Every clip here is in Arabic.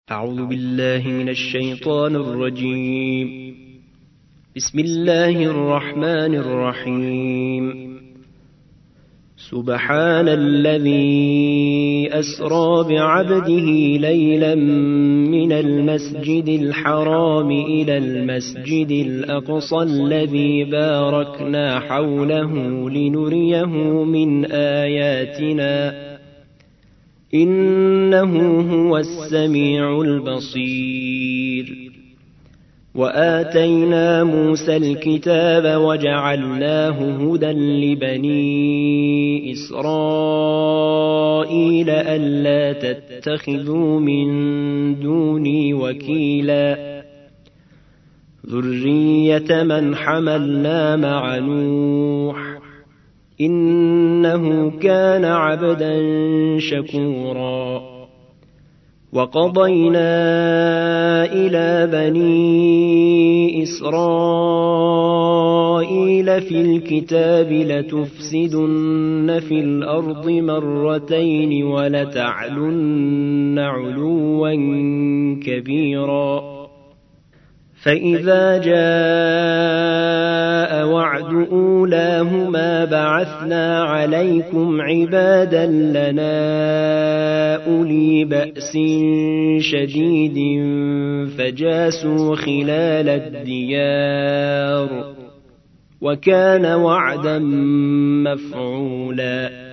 أعوذ بالله من الشيطان الرجيم. بسم الله الرحمن الرحيم. سبحان الذي أسرى بعبده ليلا من المسجد الحرام إلى المسجد الأقصى الذي باركنا حوله لنريه من آياتنا إنه هو السميع البصير. وآتينا موسى الكتاب وجعلناه هدى لبني إسرائيل ألا تتخذوا من دوني وكيلا ذرية من حملنا مع نوح إنه كان عبدا شكورا. وقضينا إلى بني إسرائيل في الكتاب لتفسدن في الأرض مرتين ولتعلن علوا كبيرا. فإذا جاء وعد أولاهما بعثنا عليكم عبادا لنا أولي بأس شديد فجاسوا خلال الديار وكان وعدا مفعولا.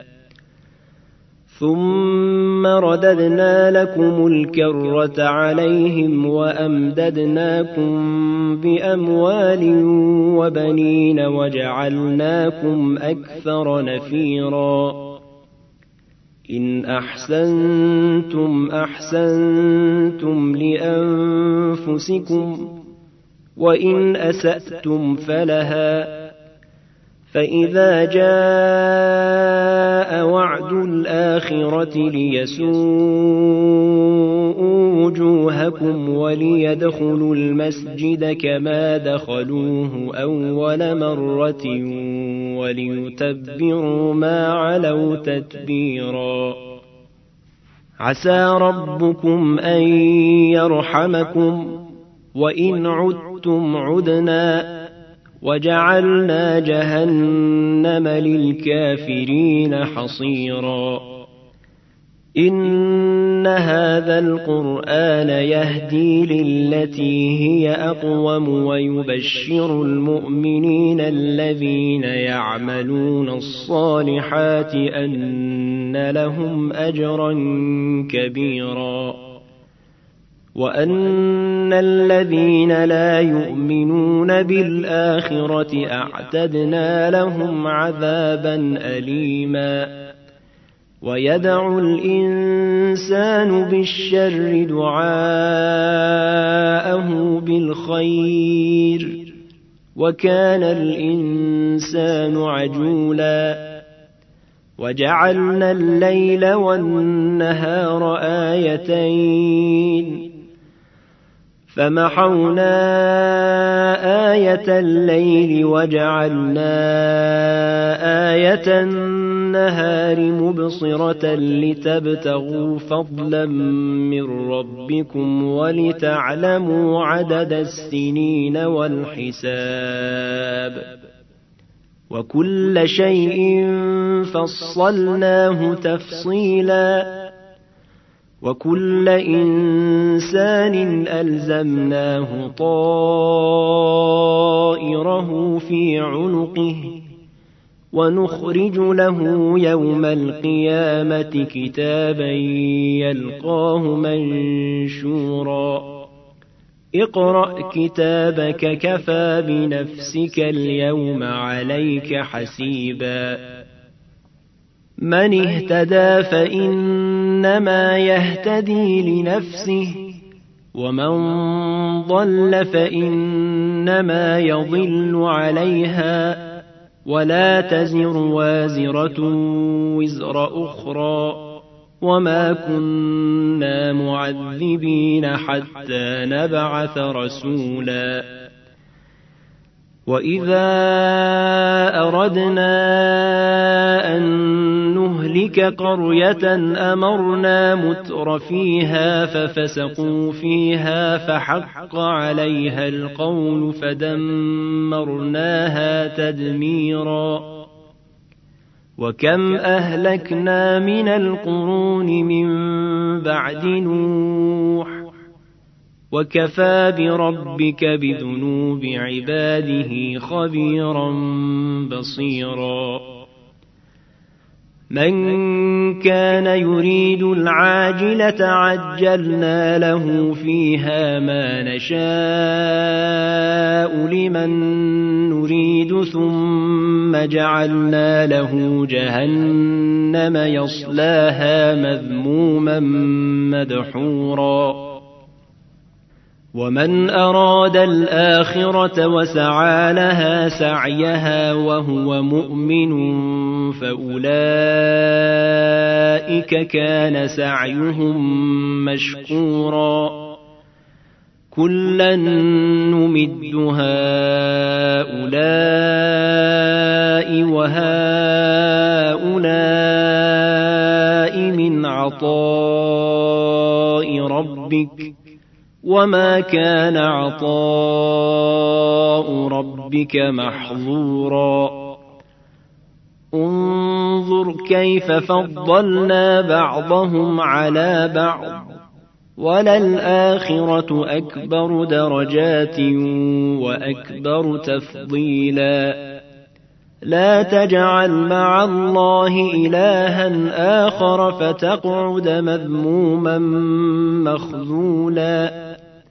ثم رددنا لكم الكرة عليهم وأمددناكم بأموال وبنين وجعلناكم أكثر نفيرا. إن أحسنتم أحسنتم لأنفسكم وإن أسأتم فلها. فإذا جاء وعد الآخرة ليسوءوا وجوهكم وليدخلوا المسجد كما دخلوه أول مرة وليتبروا ما علوا تتبيرا. عسى ربكم أن يرحمكم وإن عدتم عدنا وجعلنا جهنم للكافرين حصيرا. إن هذا القرآن يهدي للتي هي أقوم ويبشر المؤمنين الذين يعملون الصالحات أن لهم أجرا كبيرا. وأن الذين لا يؤمنون بالآخرة أعتدنا لهم عذابا أليما. ويدعو الإنسان بالشر دعاءه بالخير وكان الإنسان عجولا. وجعلنا الليل والنهار آيتين فمحونا آية الليل وجعلنا آية النهار مبصرة لتبتغوا فضلا من ربكم ولتعلموا عدد السنين والحساب. وكل شيء فصلناه تفصيلا. وكل إنسان ألزمناه طائره في عنقه ونخرج له يوم القيامة كتابا يلقاه منشورا. اقرأ كتابك كفى بنفسك اليوم عليك حسيبا. من اهتدى فإنما يهتدي لنفسه ومن ضل فإنما يضل عليها ولا تزر وازرة وزر أخرى وما كنا معذبين حتى نبعث رسولا. وإذا أردنا أن نهلك قرية أمرنا متر فيها ففسقوا فيها فحق عليها القول فدمرناها تدميرا وكم أهلكنا من القرون من بعد نوح وكفى بربك بذنوب عباده خبيرا بصيرا من كان يريد العاجلة عجلنا له فيها ما نشاء لمن نريد ثم جعلنا له جهنم يصلاها مذموما مدحورا ومن أراد الآخرة وسعى لها سعيها وهو مؤمن فأولئك كان سعيهم مشكورا كلا نمد هؤلاء وهؤلاء من عطاء ربك وما كان عطاء ربك محظورا انظر كيف فضلنا بعضهم على بعض وللآخرة أكبر درجات وأكبر تفضيلا لا تجعل مع الله إلها آخر فتقعد مذموما مخذولا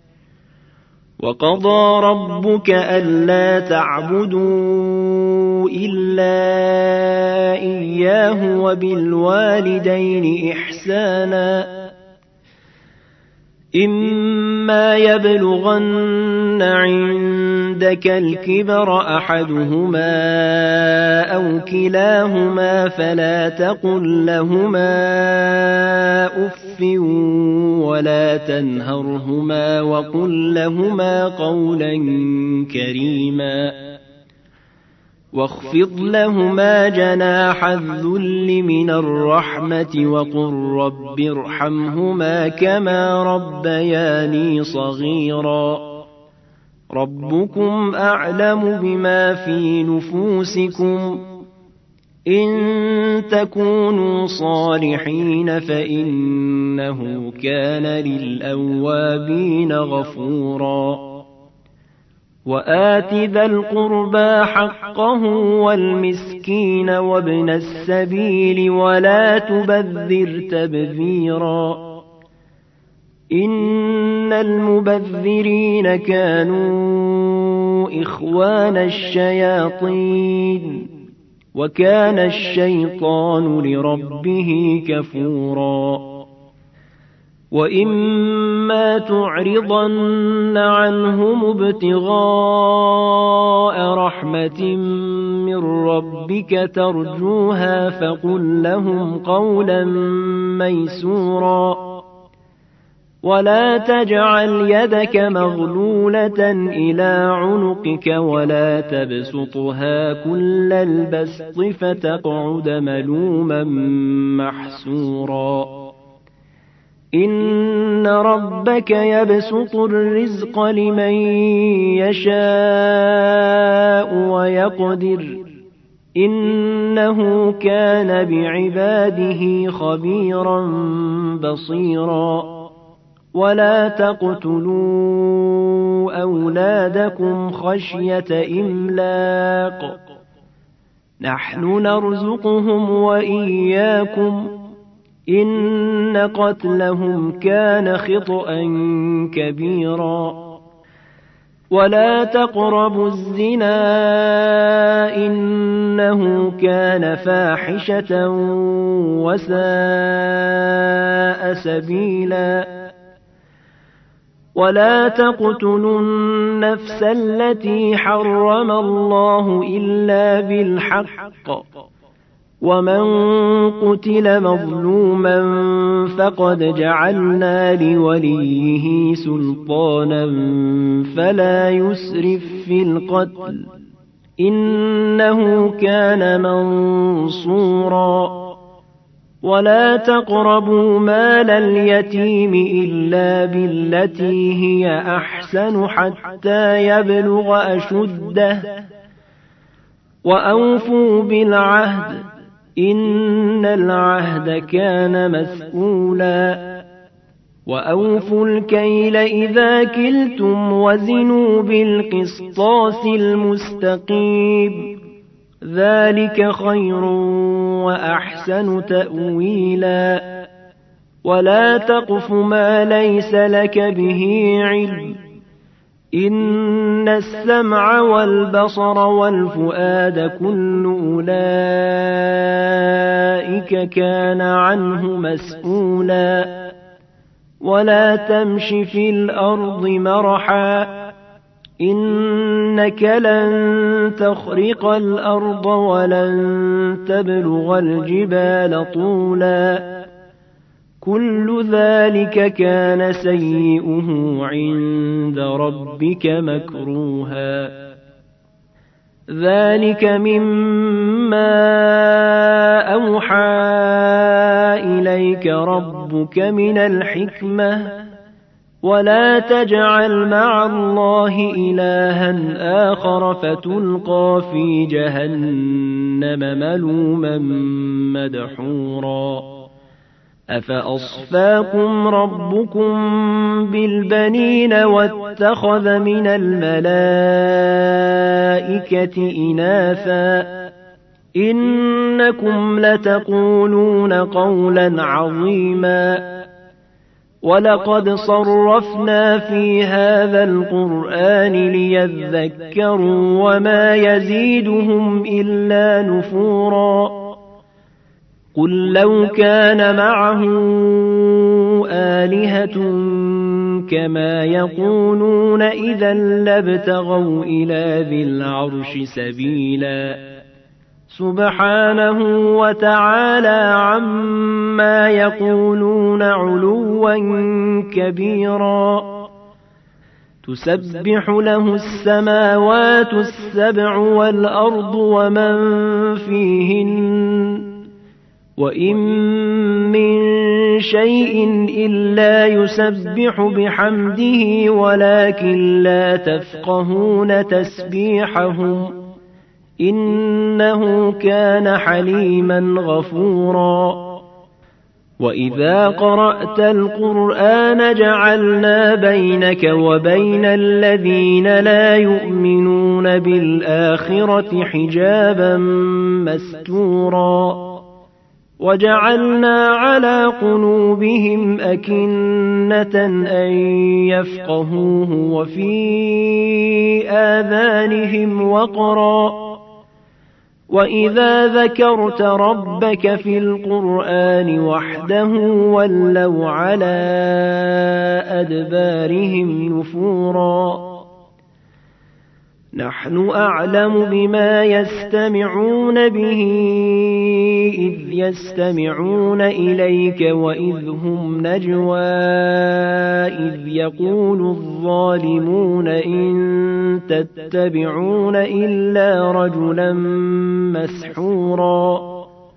وقضى ربك ألا تعبدوا إلا إياه وبالوالدين إحسانا إما يبلغن عندك الكبر أحدهما أو كلاهما فلا تقل لهما أف ولا تنهرهما وقل لهما قولا كريما واخفض لهما جناح الذل من الرحمة وقل رب ارحمهما كما ربياني صغيرا ربكم أعلم بما في نفوسكم إن تكونوا صالحين فإنه كان للأوابين غفورا وآت ذا القربى حقه والمسكين وابن السبيل ولا تبذر تبذيرا إن المبذرين كانوا إخوان الشياطين وكان الشيطان لربه كفورا وإما تعرضن عنهم ابتغاء رحمة من ربك ترجوها فقل لهم قولا ميسورا ولا تجعل يدك مغلولة إلى عنقك ولا تبسطها كل البسط فتقعد ملوما محسورا إن ربك يبسط الرزق لمن يشاء ويقدر إنه كان بعباده خبيرا بصيرا ولا تقتلوا أولادكم خشية إملاق نحن نرزقهم وإياكم إن قتلهم كان خطأ كبيرا ولا تقربوا الزنا إنه كان فاحشة وساء سبيلا ولا تقتلوا النفس التي حرم الله إلا بالحق ومن قتل مظلوما فقد جعلنا لوليه سلطانا فلا يسرف في القتل إنه كان منصورا. ولا تقربوا مال اليتيم إلا بالتي هي أحسن حتى يبلغ أشده وأوفوا بالعهد إن العهد كان مسؤولا. وأوفوا الكيل إذا كلتم وزنوا بالقسطاس المستقيم ذلك خير وأحسن تأويلا. ولا تقف ما ليس لك به علم إن السمع والبصر والفؤاد كل أولئك كان عنه مسؤولا. ولا تمش في الأرض مرحا إنك لن تخرق الأرض ولن تبلغ الجبال طولا كل ذلك كان سيئه عند ربك مكروها. ذلك مما أوحى إليك ربك من الحكمة ولا تجعل مع الله إلها آخر فتلقى في جهنم ملوما مدحورا. أفأصفاكم ربكم بالبنين واتخذ من الملائكة إناثا إنكم لتقولون قولا عظيما. ولقد صرفنا في هذا القرآن ليذكروا وما يزيدهم إلا نفورا. قل لو كان معه آلهة كما يقولون إذا لابتغوا إلى ذي العرش سبيلا. سبحانه وتعالى عما يقولون علوا كبيرا. تسبح له السماوات السبع والأرض ومن فيهن وإن من شيء إلا يسبح بحمده ولكن لا تفقهون تسبيحهم إنه كان حليما غفورا. وإذا قرأت القرآن جعلنا بينك وبين الذين لا يؤمنون بالآخرة حجابا مستورا. وجعلنا على قلوبهم أكنة أن يفقهوه وفي آذانهم وقرا. وإذا ذكرت ربك في القرآن وحده ولوا على أدبارهم نفورا. نحن أعلم بما يستمعون به إذ يستمعون إليك وإذ هم نجوى إذ يقول الظالمون إن تتبعون إلا رجلا مسحورا.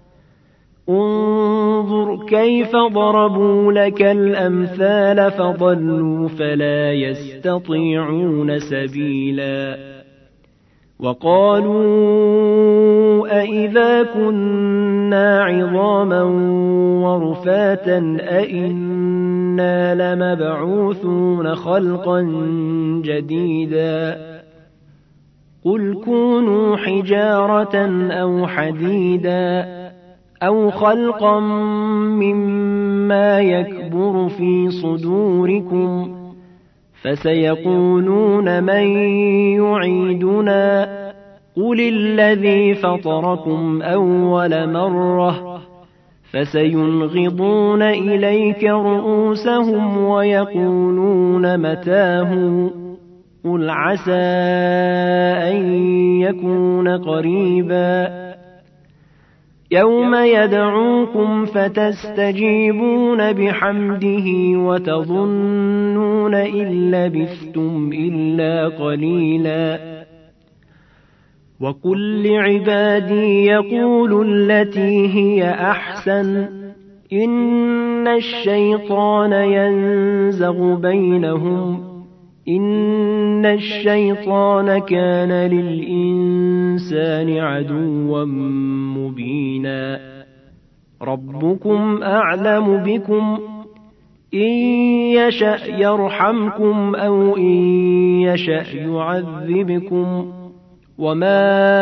انظر كيف ضربوا لك الأمثال فضلوا فلا يستطيعون سبيلا. وقالوا أئذا كنا عظاما ورفاتا أئنا لمبعوثون خلقا جديدا. قل كونوا حجارة أو حديدا أو خلقا مما يكبر في صدوركم فسيقولون من يعيدنا قل الذي فطركم أول مرة فسينغضون إليك رؤوسهم ويقولون متاه قل عسى أن يكون قريبا. يوم يدعوكم فتستجيبون بحمده وتظنون إن لبثتم إلا قليلا. وقل لعبادي يقولوا التي هي أحسن إن الشيطان ينزغ بينهم إن الشيطان كان للإنسان عدوا مبينا ربكم أعلم بكم إن يشأ يرحمكم أو إن يشأ يعذبكم وما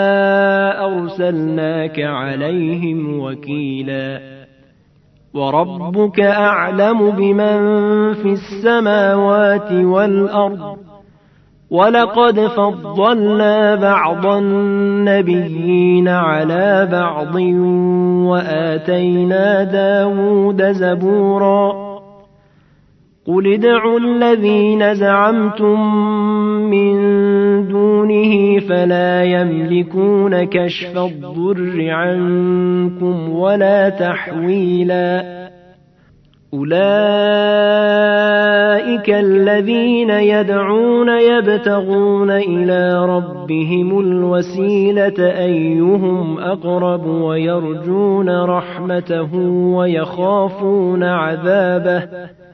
أرسلناك عليهم وكيلا وربك أعلم بمن في السماوات والأرض ولقد فضلنا بعض النبيين على بعض وآتينا داود زبورا قل ادعوا الذين زعمتم من دونه فلا يملكون كشف الضر عنكم ولا تحويلا أولئك الذين يدعون يبتغون إلى ربهم الوسيلة أيهم أقرب ويرجون رحمته ويخافون عذابه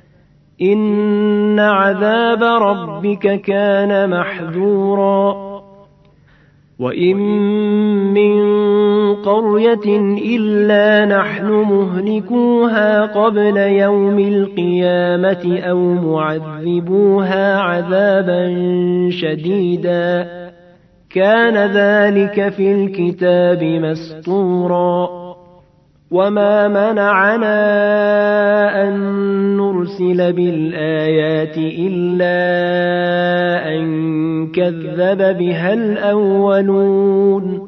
إن عذاب ربك كان محذورا وإن من قرية إلا نحن مهلكوها قبل يوم القيامة أو معذبوها عذابا شديدا كان ذلك في الكتاب مسطورا وما منعنا أن نرسل بالآيات إلا أن كذب بها الأولون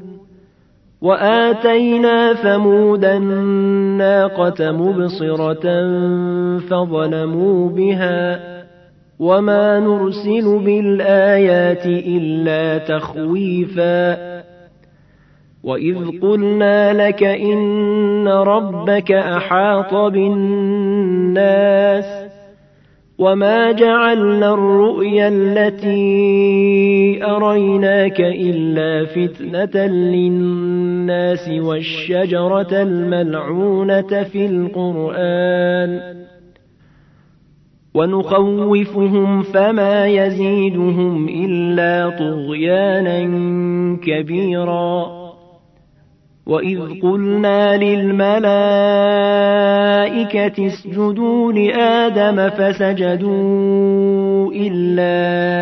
وآتينا ثمود الناقة مبصرة فظلموا بها وما نرسل بالآيات إلا تخويفا وإذ قلنا لك إن ربك أحاط بالناس وما جعلنا الرؤيا التي أريناك إلا فتنة للناس والشجرة الملعونة في القرآن ونخوفهم فما يزيدهم إلا طغيانا كبيرا وإذ قلنا للملائكة اسجدوا لآدم فسجدوا إلا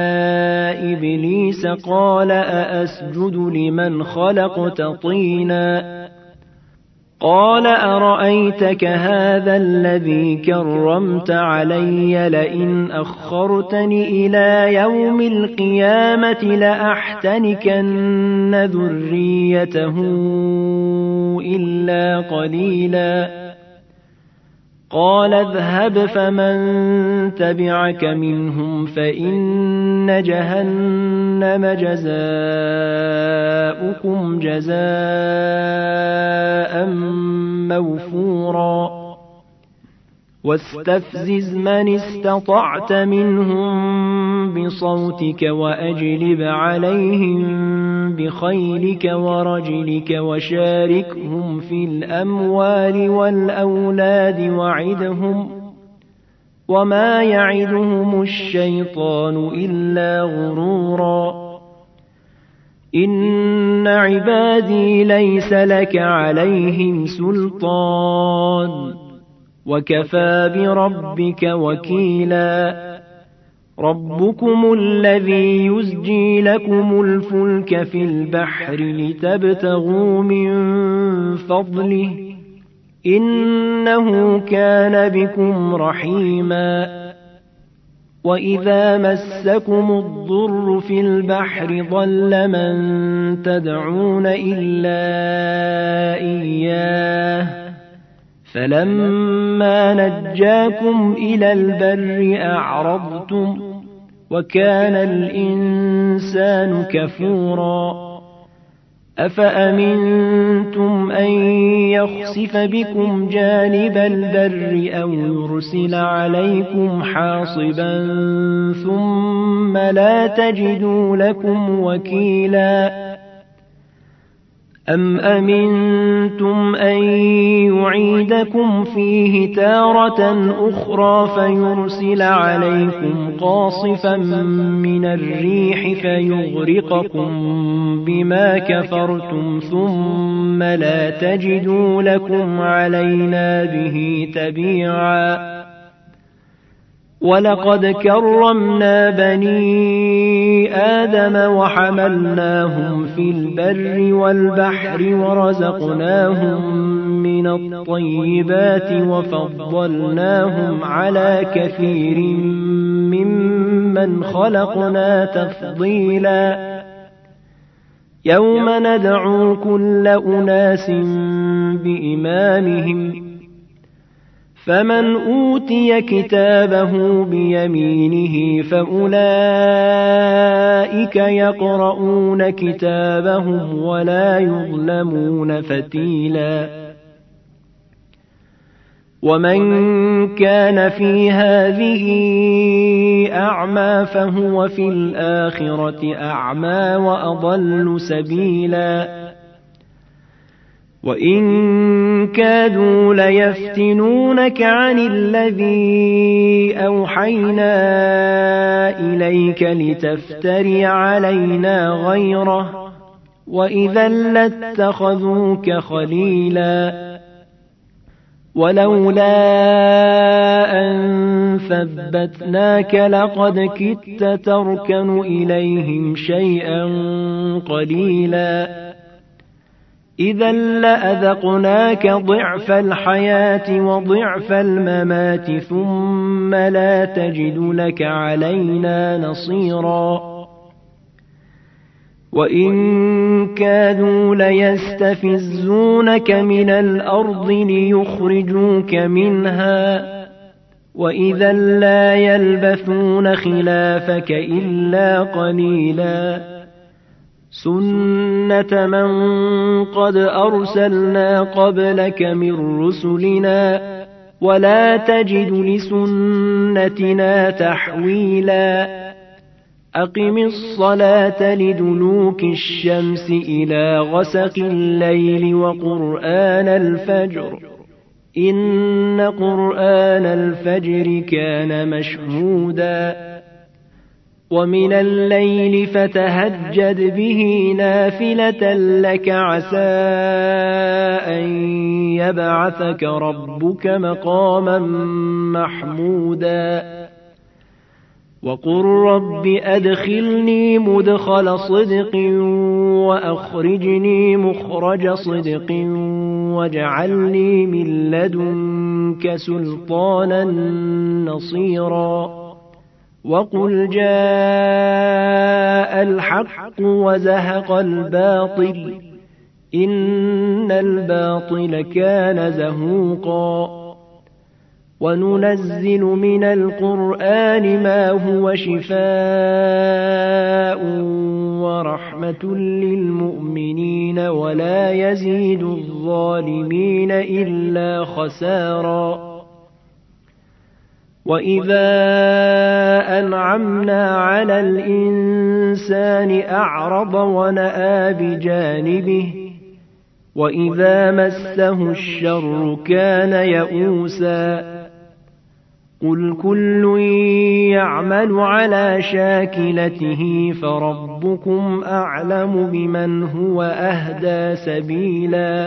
إبليس قال أأسجد لمن خلقت طينا قال أرأيتك هذا الذي كرمت علي لئن أخرتني إلى يوم القيامة لأحتنكن ذريته إلا قليلا قال اذهب فمن تبعك منهم فإن جهنم جزاؤكم جزاء موفورا واستفزز من استطعت منهم بصوتك وأجلب عليهم بخيلك ورجلك وشاركهم في الأموال والأولاد وعدهم وما يعدهم الشيطان إلا غرورا إن عبادي ليس لك عليهم سلطان وكفى بربك وكيلا ربكم الذي يزجي لكم الفلك في البحر لتبتغوا من فضله إنه كان بكم رحيما وإذا مسكم الضر في البحر ضل من تدعون إلا إياه فلما نجاكم إلى البر أعرضتم وكان الإنسان كفورا أفأمنتم أن يخسف بكم جانب البر أو يرسل عليكم حاصبا ثم لا تجدوا لكم وكيلا أم أمنتم أن يعيدكم فيه تارة أخرى فيرسل عليكم قاصفا من الريح فيغرقكم بما كفرتم ثم لا تجدوا لكم علينا به تبيعا ولقد كرمنا بني آدم وحملناهم في البر والبحر ورزقناهم من الطيبات وفضلناهم على كثير ممن خلقنا تفضيلا يوم ندعو كل أناس بإمامهم فمن أوتي كتابه بيمينه فأولئك يقرؤون كتابهم ولا يظلمون فتيلا ومن كان في هذه أعمى فهو في الآخرة أعمى وأضل سبيلا وإن كادوا ليفتنونك عن الذي أوحينا إليك لتفتري علينا غيره وإذا لاتخذوك خليلا ولولا أن ثبتناك لقد كدت تركن إليهم شيئا قليلا إذا لأذقناك ضعف الحياة وضعف الممات ثم لا تجد لك علينا نصيرا وإن كادوا ليستفزونك من الأرض ليخرجوك منها وإذا لا يلبثون خلافك إلا قليلا سنة من قد أرسلنا قبلك من رسلنا ولا تجد لسنتنا تحويلا أقم الصلاة لدلوك الشمس إلى غسق الليل وقرآن الفجر إن قرآن الفجر كان مشهودا ومن الليل فتهجد به نافلة لك عسى أن يبعثك ربك مقاما محمودا وقل رب أدخلني مدخل صدق وأخرجني مخرج صدق واجعلني من لدنك سلطانا نصيرا وقل جاء الحق وزهق الباطل إن الباطل كان زهوقا وننزل من القرآن ما هو شفاء ورحمة للمؤمنين ولا يزيد الظالمين إلا خسارا وإذا أنعمنا على الإنسان أعرض ونأى بجانبه وإذا مسه الشر كان يئوسا قل كل يعمل على شاكلته فربكم أعلم بمن هو أهدى سبيلا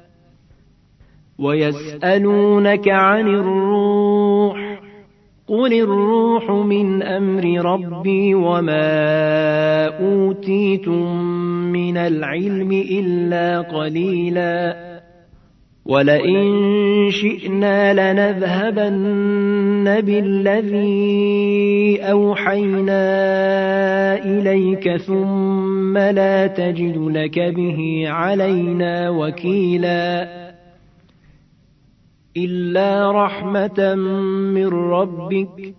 ويسألونك عن الروح قل الروح من أمر ربي وما أوتيتم من العلم إلا قليلا ولئن شئنا لنذهبن بالذي أوحينا إليك ثم لا تجد لك به علينا وكيلا إلا رحمة من ربك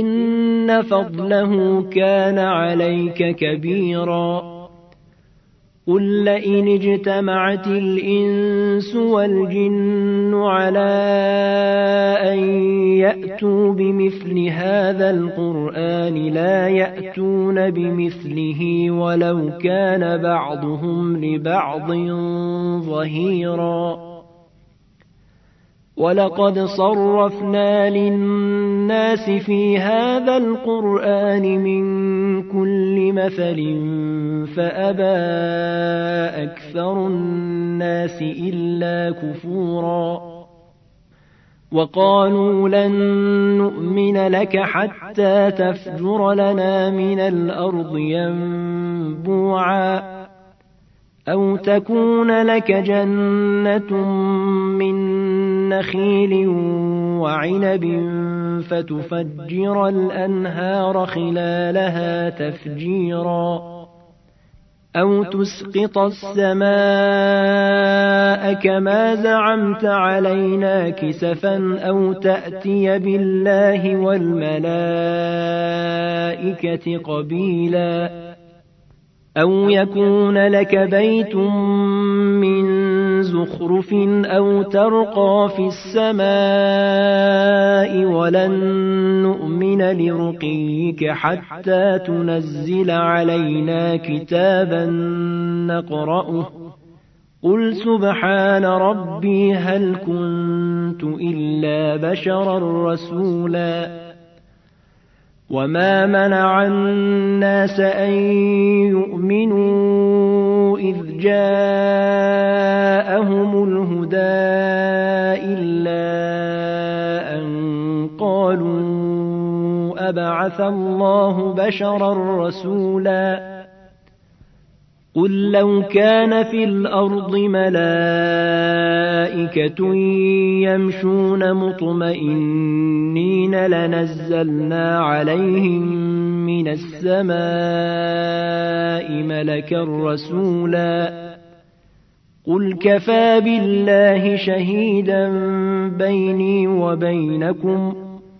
إن فضله كان عليك كبيرا قل لئن اجتمعت الإنس والجن على أن يأتوا بمثل هذا القرآن لا يأتون بمثله ولو كان بعضهم لبعض ظهيرا ولقد صرفنا للناس في هذا القرآن من كل مثل فأبى أكثر الناس إلا كفورا وقالوا لن نؤمن لك حتى تفجر لنا من الأرض ينبوعا أو تكون لك جنة من نخيل وعنب فتفجر الأنهار خلالها تفجيرا أو تسقط السماء كما زعمت علينا كسفا أو تأتي بالله والملائكة قبيلا أو يكون لك بيت من زخرف أو ترقى في السماء ولن نؤمن لرقيك حتى تنزل علينا كتابا نقرأه قل سبحان ربي هل كنت إلا بشرا رسولا وما منع الناس أن يؤمنوا إذ جاءهم الهدى إلا أن قالوا أبعث الله بشرا رسولا قل لو كان في الأرض ملائكة يمشون مطمئنين لنزلنا عليهم من السماء ملكا رسولا قل كفى بالله شهيدا بيني وبينكم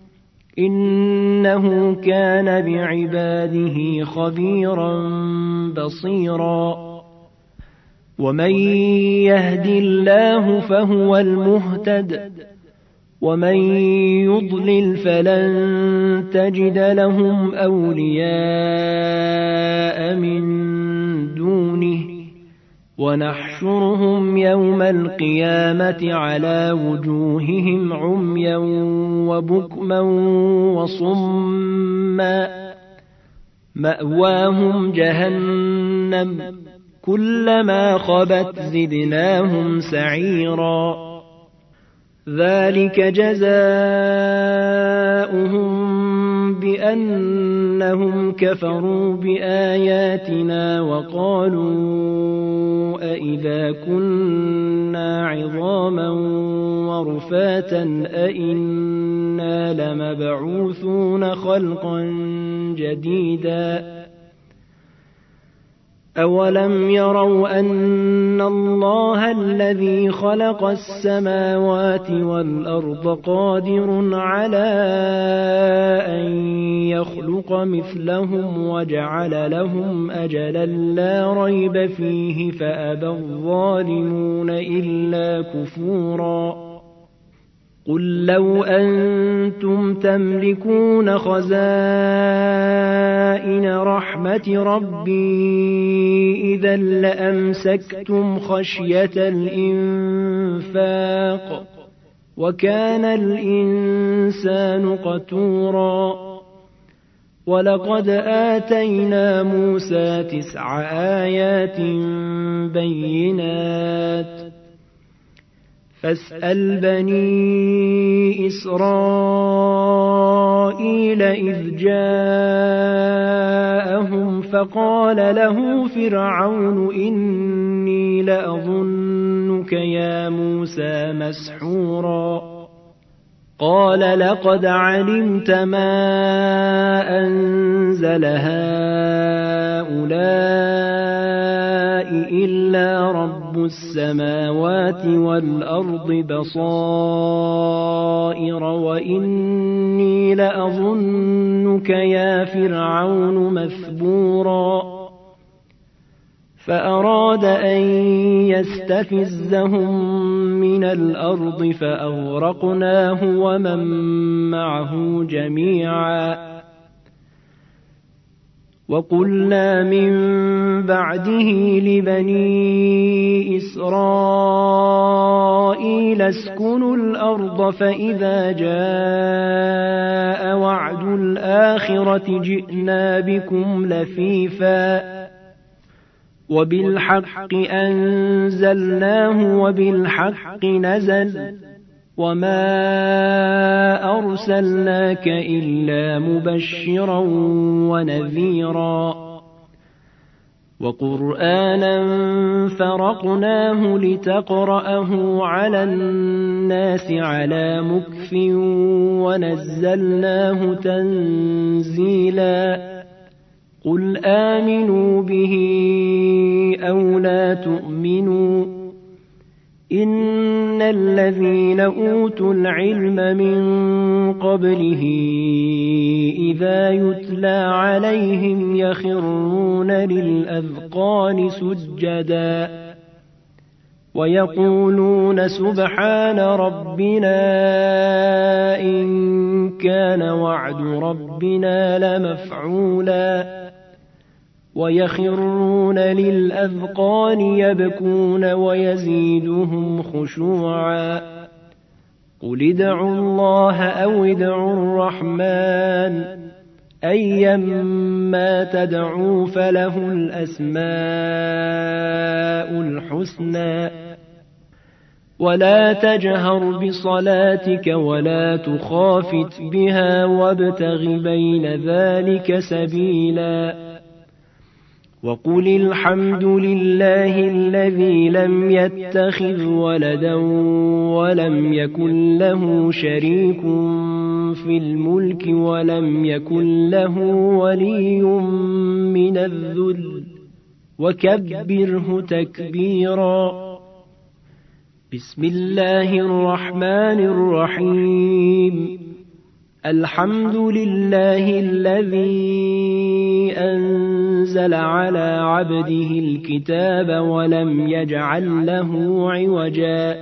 إنه كان بعباده خبيرا بصيرا ومن يهد الله فهو المهتد ومن يضلل فلن تجد لهم أولياء من دونه ونحشرهم يوم القيامة على وجوههم عميا وبكما وصما مأواهم جهنم كلما خبت زدناهم سعيرا ذلك جزاؤهم بأنهم كفروا بآياتنا وقالوا أئذا كنا عظاما ورفاتا أئنا لمبعوثون خلقا جديدا أولم يروا أن الله الذي خلق السماوات والأرض قادر على أن يخلق مثلهم وجعل لهم أجلا لا ريب فيه فأبى الظالمون إلا كفورا قل لو أنتم تملكون خزائن رحمة ربي إذا لأمسكتم خشية الإنفاق وكان الإنسان قتورا ولقد آتينا موسى 9 آيات بينات فاسأل بني إسرائيل إذ جاءهم فقال له فرعون إني لأظنك يا موسى مسحورا قال لقد علمت ما أنزل هؤلاء إلا رب السماوات والأرض بصائر وإني لأظنك يا فرعون مثبورا فأراد أن يستفزهم من الأرض فأغرقناه ومن معه جميعا. وقلنا من بعده لبني إسرائيل اسكنوا الأرض فإذا جاء وعد الآخرة جئنا بكم لفيفا وبالحق أنزلناه وبالحق نزل وما أرسلناك إلا مبشرا ونذيرا. وقرآنا فرقناه لتقرأه على الناس على مكث ونزلناه تنزيلا. قل آمنوا به أو لا تؤمنوا إن الذين أوتوا العلم من قبله إذا يتلى عليهم يخرون للأذقان سجدا ويقولون سبحان ربنا إن كان وعد ربنا لمفعولا ويخرون للأذقان يبكون ويزيدهم خشوعا. قل ادعوا الله أو ادعوا الرحمن أيما تدعوا فله الأسماء الحسنى ولا تجهر بصلاتك ولا تخافت بها وابتغ بين ذلك سبيلا. وقل الحمد لله الذي لم يتخذ ولدا ولم يكن له شريك في الملك ولم يكن له ولي من الذل وكبره تكبيرا. بسم الله الرحمن الرحيم. الحمد لله الذي أنزل على عبده الكتاب ولم يجعل له عوجا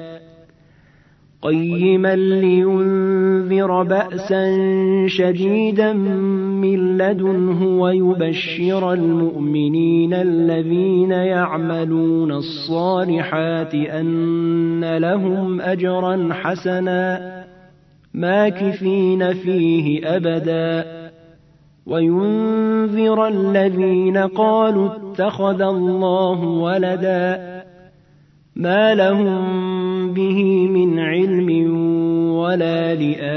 قيما لينذر بأسا شديدا من لدنه ويبشر المؤمنين الذين يعملون الصالحات أن لهم أجرا حسنا ماكثين فيه أبدا وينذر الذين قالوا اتخذ الله ولدا ما لهم به من علم ولا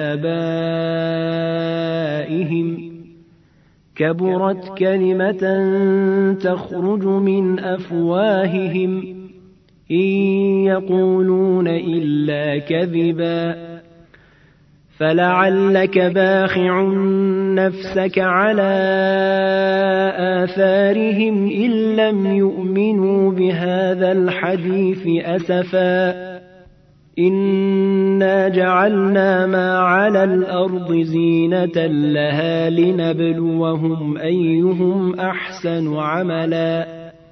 لآبائهم كبرت كلمة تخرج من أفواههم إن يقولون إلا كذبا فلعلك باخع نفسك على آثارهم إن لم يؤمنوا بهذا الحديث أسفا إنا جعلنا ما على الأرض زينة لها لنبلوهم أيهم أحسن عملا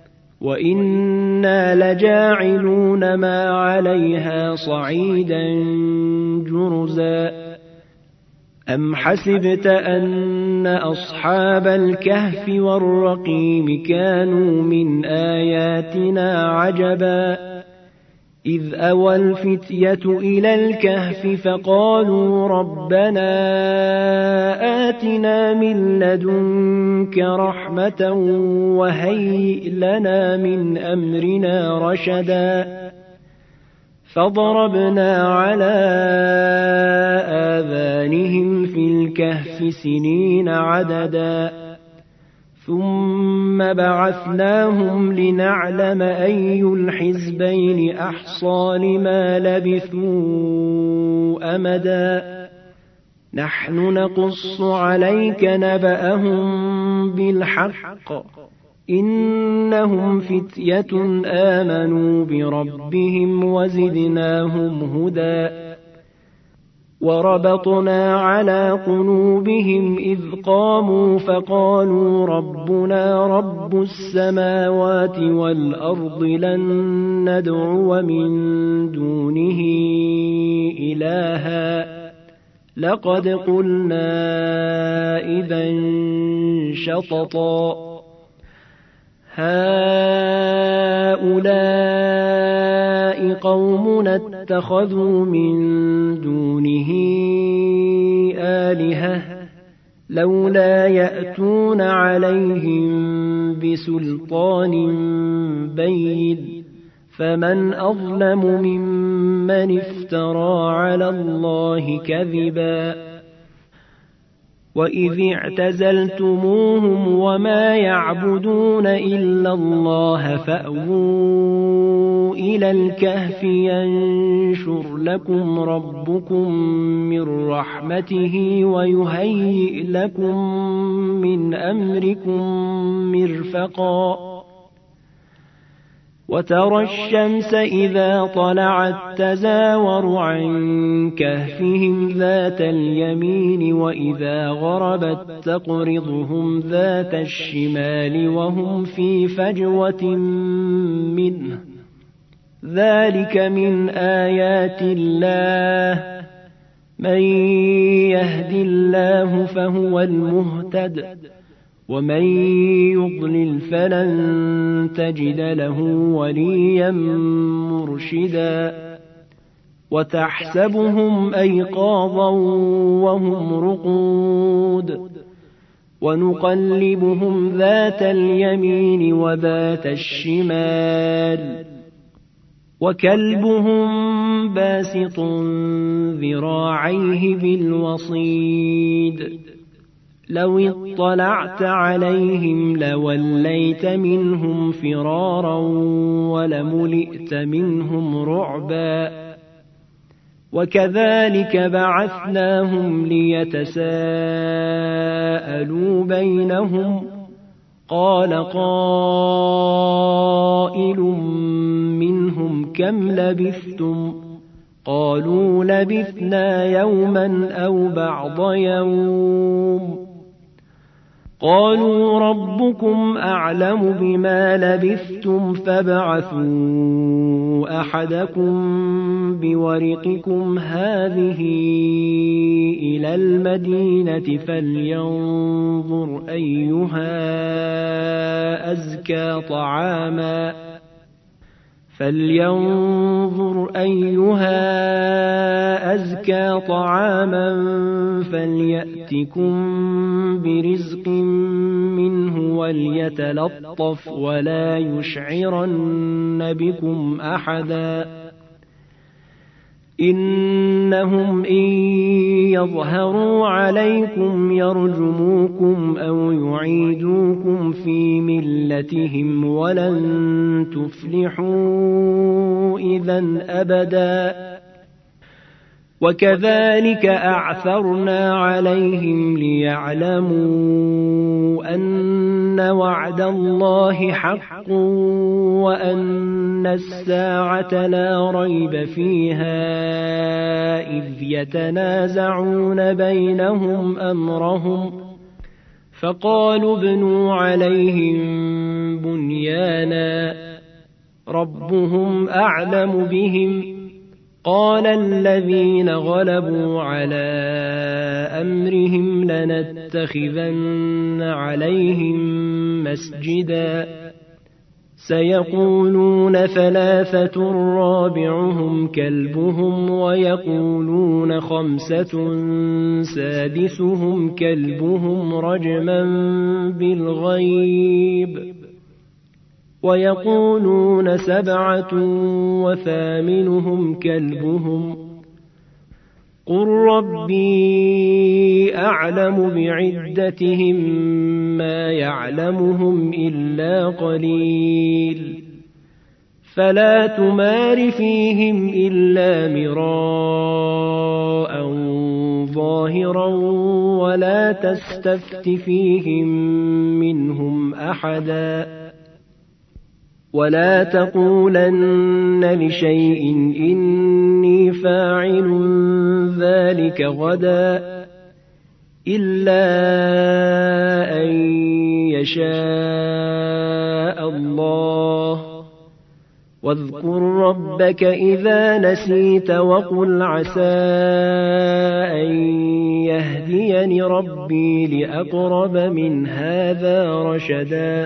وإنا لجاعلون ما عليها صعيدا جرزا. أم حسبت أن أصحاب الكهف والرقيم كانوا من آياتنا عجبا إذ أوى الفتية إلى الكهف فقالوا ربنا آتنا من لدنك رحمة وهيئ لنا من أمرنا رشدا فضربنا على آذانهم في الكهف سنين عددا ثم بعثناهم لنعلم أي الحزبين أحصى لما لبثوا أمدا نحن نقص عليك نبأهم بالحق إنهم فتية آمنوا بربهم وزدناهم هدى وربطنا على قلوبهم إذ قاموا فقالوا ربنا رب السماوات والأرض لن ندعو من دونه إلها لقد قلنا إذا شططا هؤلاء قومنا اتخذوا من دونه آلهة لولا يأتون عليهم بسلطان بين فمن أظلم ممن افترى على الله كذبا وإذ اعتزلتموهم وما يعبدون إلا الله فأووا إلى الكهف ينشر لكم ربكم من رحمته ويهيئ لكم من أمركم مرفقا وترى الشمس إذا طلعت تزاور عن كهفهم ذات اليمين وإذا غربت تقرضهم ذات الشمال وهم في فجوة منه ذلك من آيات الله من يهد الله فهو المهتد ومن يضلل فلن تجد له وليا مرشدا وتحسبهم أيقاظا وهم رقود ونقلبهم ذات اليمين وذات الشمال وكلبهم باسط ذراعيه بالوصيد لو اطلعت عليهم لوليت منهم فرارا ولملئت منهم رعبا وكذلك بعثناهم ليتساءلوا بينهم قال قائل منهم كم لبثتم قالوا لبثنا يوما أو بعض يوم قالوا ربكم أعلم بما لبثتم فابعثوا أحدكم بورقكم هذه إلى المدينة فلينظر أيها أزكى طعاما فليأتكم برزق منه وليتلطف ولا يشعرن بكم أحدا إنهم إن يظهروا عليكم يرجموكم أو يعيدوكم في ملتهم ولن تفلحوا إذن أبدا وكذلك أعثرنا عليهم ليعلموا أن وعد الله حق وأن الساعة لا ريب فيها إذ يتنازعون بينهم أمرهم فقالوا ابنوا عليهم بنيانا ربهم أعلم بهم قال الذين غلبوا على أمرهم لنتخذن عليهم مسجدا سيقولون ثلاثة رابعهم كلبهم ويقولون خمسة سادسهم كلبهم رجما بالغيب ويقولون سبعة وثامنهم كلبهم قل ربي أعلم بعدتهم ما يعلمهم إلا قليل فلا تمار فيهم إلا مراء ظاهرا ولا تستفت فيهم منهم أحدا ولا تقولن لشيء إني فاعل ذلك غدا إلا أن يشاء الله واذكر ربك إذا نسيت وقل عسى أن يهديني ربي لأقرب من هذا رشدا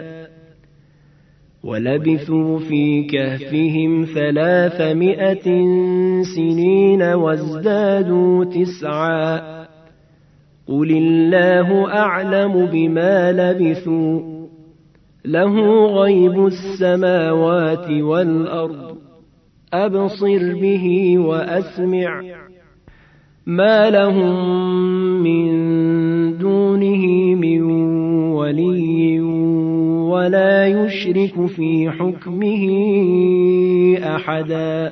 ولبثوا في كهفهم 300 سنين وازدادوا 9 قل الله أعلم بما لبثوا له غيب السماوات والأرض أبصر به وأسمع ما لهم من دونه من ولي ولا يشرك في حكمه أحدا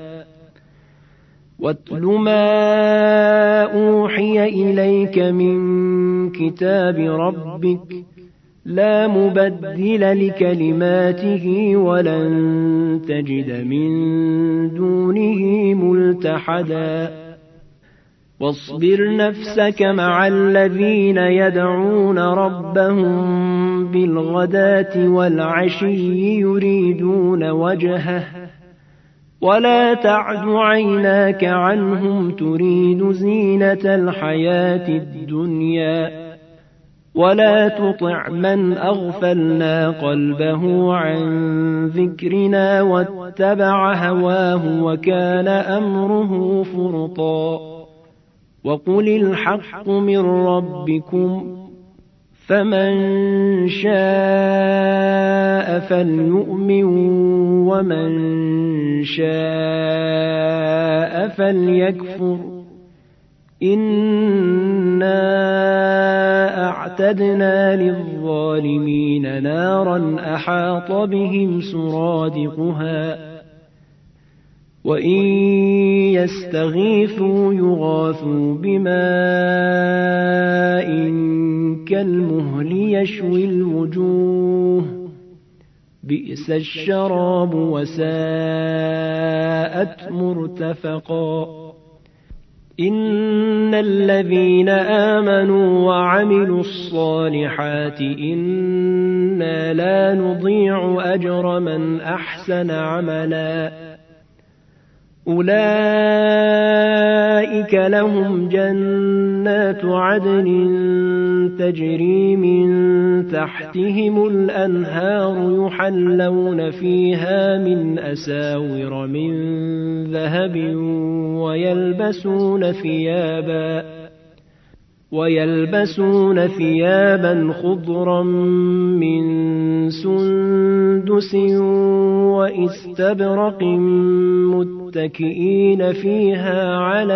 واتل ما أوحي إليك من كتاب ربك لا مبدل لكلماته ولن تجد من دونه ملتحدا واصبر نفسك مع الذين يدعون ربهم بالغداة والعشي يريدون وجهه ولا تعد عيناك عنهم تريد زينة الحياة الدنيا ولا تطع من أغفلنا قلبه عن ذكرنا واتبع هواه وكان أمره فرطا وقل الحق من ربكم فمن شاء فليؤمن ومن شاء فليكفر إنا أعتدنا للظالمين نارا أحاط بهم سرادقها وإن يستغيثوا يغاثوا بماء كالمهل يشوي الوجوه بئس الشراب وساءت مرتفقا إن الذين آمنوا وعملوا الصالحات إنا لا نضيع أجر من أحسن عملا أولئك لهم جنات عدن تجري من تحتهم الأنهار يحلون فيها من أساور من ذهب ويلبسون ثيابا خضرا من سندس وإستبرق متكئين فيها على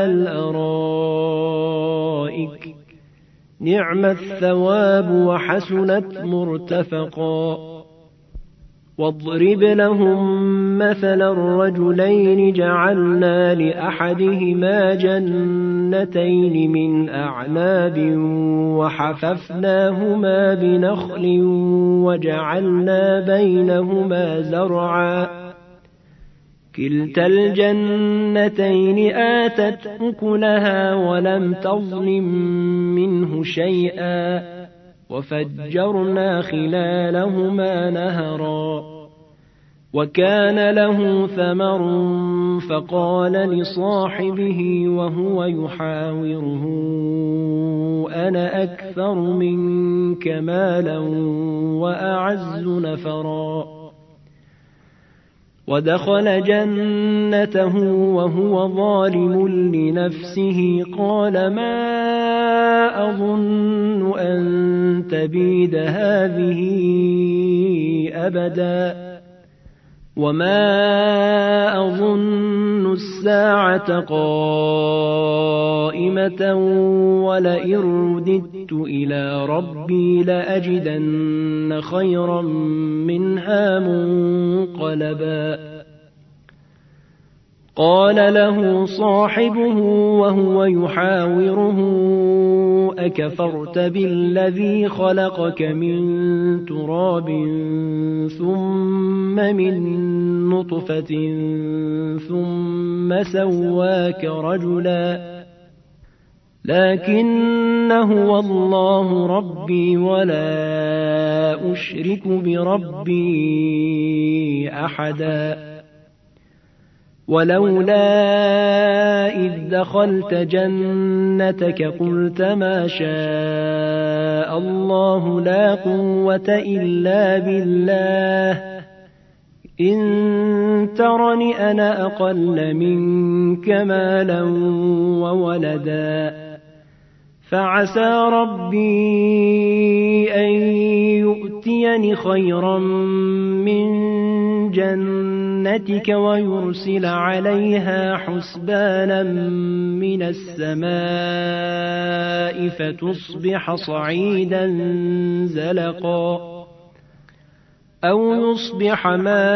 الأرائك نعم الثواب وحسنت مرتفقا واضرب لهم مثل الرجلين جعلنا لأحدهما جنتين من أعناب وحففناهما بنخل وجعلنا بينهما زرعا كلتا الجنتين آتت أكلها ولم تظلم منه شيئا وفجرنا خلالهما نهرا وكان له ثمر فقال لصاحبه وهو يحاوره أنا أكثر منك مالا وأعز نفرا ودخل جنته وهو ظالم لنفسه قال ما أظن أن تبيد هذه أبدا وما أظن الساعة قائمة ولئن رددت إلى ربي لأجدن خيرا منها منقلبا قال له صاحبه وهو يحاوره أكفرت بالذي خلقك من تراب ثم من نطفة ثم سواك رجلا لكن هو الله ربي ولا أشرك بربي أحدا ولولا إذ دخلت جنتك قلت ما شاء الله لا قوة إلا بالله إن ترني أنا أقل منك مالا وولدا فعسى ربي أن يؤتيني خيرا من جنتك ويرسل عليها حسبانا من السماء فتصبح صعيدا زلقا أو يصبح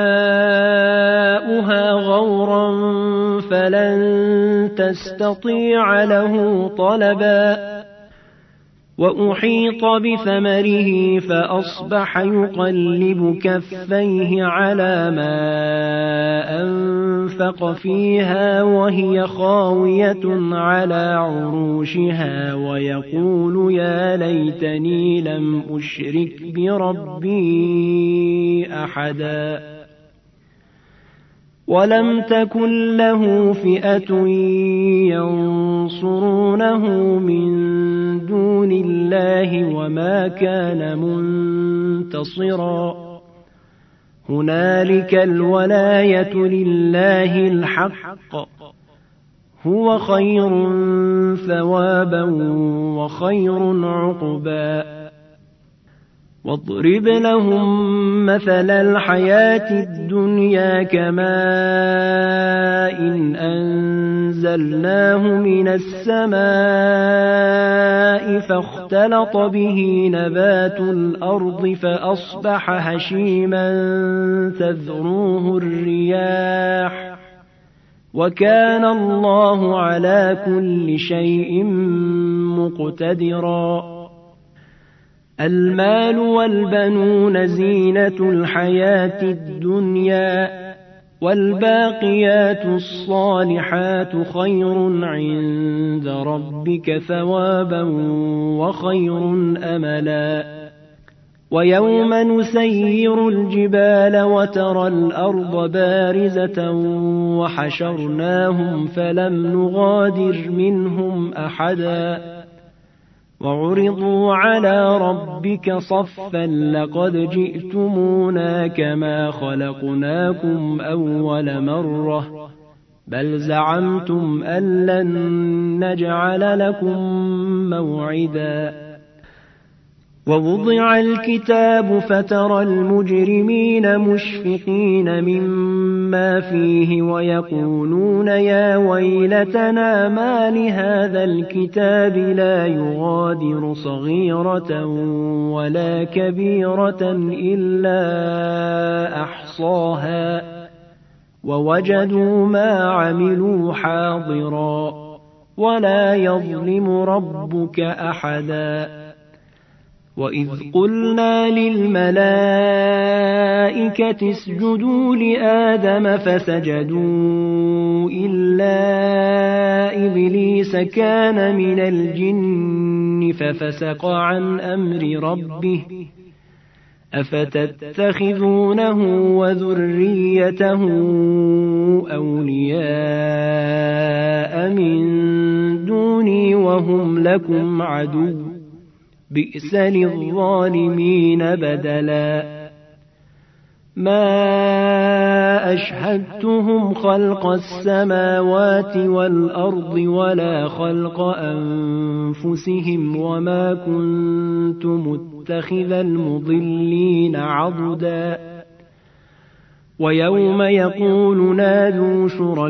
ماؤها غورا فلن تستطيع له طلبا وأحيط بثمره فأصبح يقلب كفيه على ما أنفق فيها وهي خاوية على عروشها ويقول يا ليتني لم أشرك بربي أحدا ولم تكن له فئة ينصرونه من دون الله وما كان منتصرا هنالك الولاية لله الحق هو خير ثوابا وخير عقبا واضرب لهم مثل الحياة الدنيا كماء أنزلناه من السماء فاختلط به نبات الأرض فأصبح هشيما تذروه الرياح وكان الله على كل شيء مقتدرا المال والبنون زينة الحياة الدنيا والباقيات الصالحات خير عند ربك ثوابا وخير أملا ويوم نسير الجبال وترى الأرض بارزة وحشرناهم فلم نغادر منهم أحدا وعرضوا على ربك صفا لقد جئتمونا كما خلقناكم أول مرة بل زعمتم أن لن نجعل لكم موعدا ووضع الكتاب فترى المجرمين مشفقين مما فيه ويقولون يا ويلتنا ما لهذا الكتاب لا يغادر صغيرة ولا كبيرة إلا أحصاها ووجدوا ما عملوا حاضرا ولا يظلم ربك أحدا وإذ قلنا للملائكة اسجدوا لآدم فسجدوا إلا إبليس كان من الجن ففسق عن أمر ربه أفتتخذونه وذريته أولياء من دوني وهم لكم عدو بئس للظالمين بدلا ما أشهدتهم خلق السماوات والأرض ولا خلق أنفسهم وما كنت متخذ المضلين عضدا ويوم يقول نادوا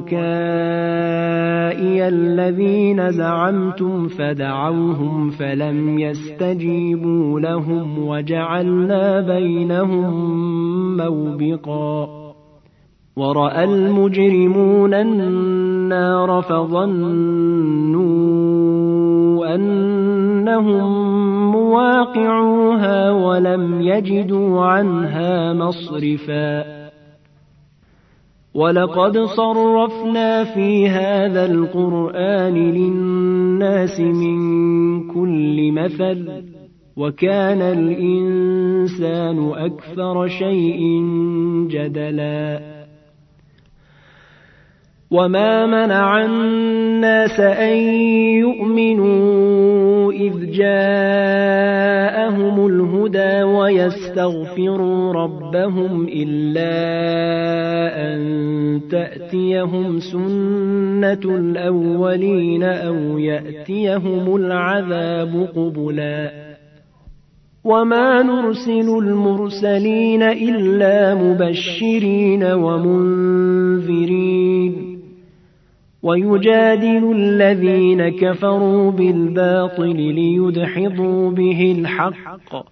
شركائي الذين زعمتم فدعوهم فلم يستجيبوا لهم وجعلنا بينهم موبقا ورأى المجرمون النار فظنوا أنهم مواقعوها ولم يجدوا عنها مصرفا ولقد صرفنا في هذا القرآن للناس من كل مثل وكان الإنسان أكثر شيء جدلا وما منع الناس أن يؤمنوا إذ جاءهم الهدى ويستغفروا ربهم إلا أن تأتيهم سنة الأولين أو يأتيهم العذاب قبلا وما نرسل المرسلين إلا مبشرين ومنذرين ويجادل الذين كفروا بالباطل ليدحضوا به الحق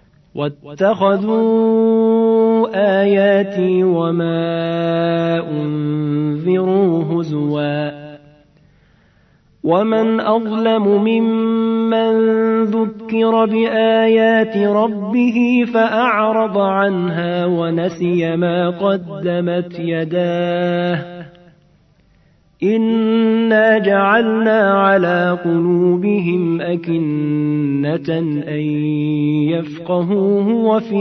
واتخذوا آياتي وما أنذروا هزوا ومن أظلم ممن ذكر بآيات ربه فأعرض عنها ونسي ما قدمت يداه إنا جعلنا على قلوبهم أكنة أن يفقهوه وفي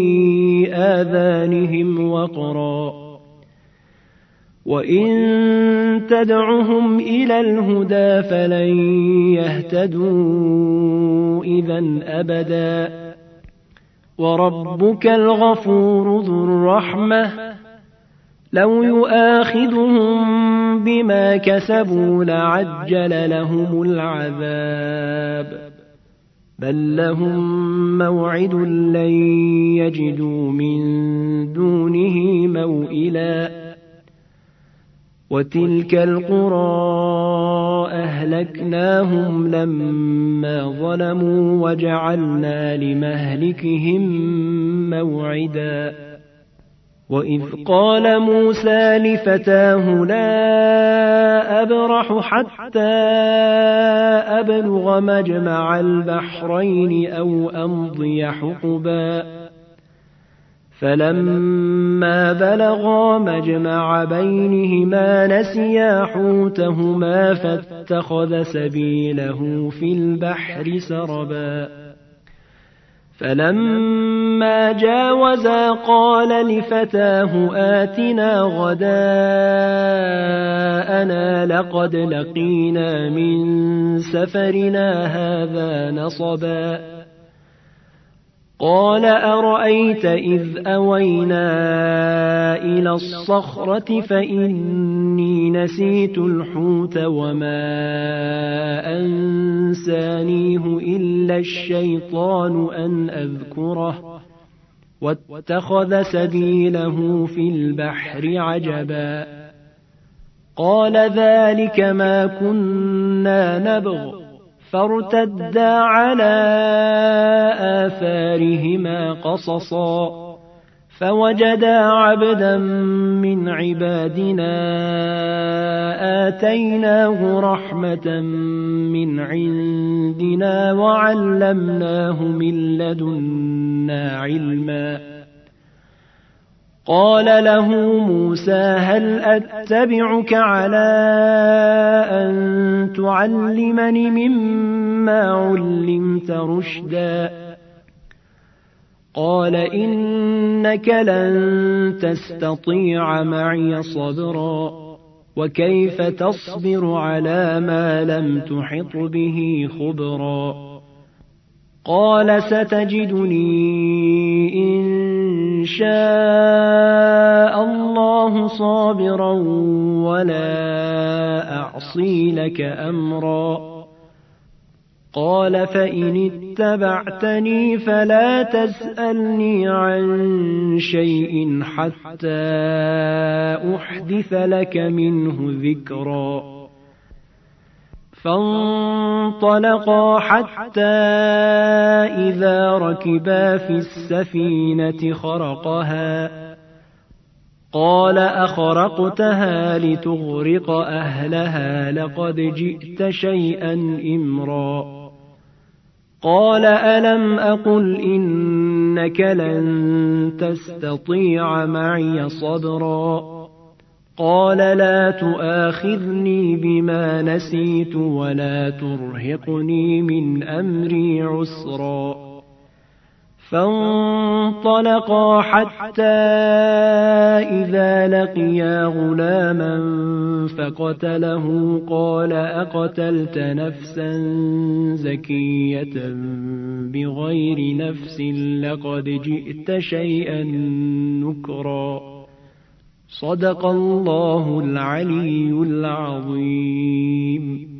آذانهم وقرا وإن تدعهم إلى الهدى فلن يهتدوا إذا أبدا وربك الغفور ذو الرحمة لو يؤاخذهم بما كسبوا لعجل لهم العذاب بل لهم موعد لن يجدوا من دونه موئلا وتلك القرى أهلكناهم لما ظلموا وجعلنا لمهلكهم موعدا وإذ قال موسى لفتاه لا أبرح حتى أبلغ مجمع البحرين أو أمضي حقبا فلما بلغا مجمع بينهما نسيا حوتهما فاتخذ سبيله في البحر سربا فلما جاوزا قال لفتاه آتنا غداءنا لقد لقينا من سفرنا هذا نصبا قال أرأيت إذ أوينا إلى الصخرة فإني نسيت الحوت وما أنسانيه إلا الشيطان أن أذكره واتخذ سبيله في البحر عجبا قال ذلك ما كنا نبغ فارتدا على آثارهما قصصا فوجدا عبدا من عبادنا آتيناه رحمة من عندنا وعلمناه من لدنا علما قال له موسى هل أتبعك على أن تعلمني مما علمت رشدا قال إنك لن تستطيع معي صبرا وكيف تصبر على ما لم تحط به خبرا قال ستجدني إن شاء الله صابرا ولا أعصي لك أمرا قال فإن اتبعتني فلا تسألني عن شيء حتى أحدث لك منه ذكرا فانطلقا حتى إذا ركبا في السفينة قال أخرقتها لتغرق أهلها لقد جئت شيئا إمرا قال ألم أقل إنك لن تستطيع معي صبرا قال لا تؤاخذني بما نسيت ولا ترهقني من أمري عسرا فانطلقا حتى إذا لقيا غلاما فقتله قال أقتلت نفسا زكية بغير نفس لقد جئت شيئا نكرا صدق الله العلي العظيم.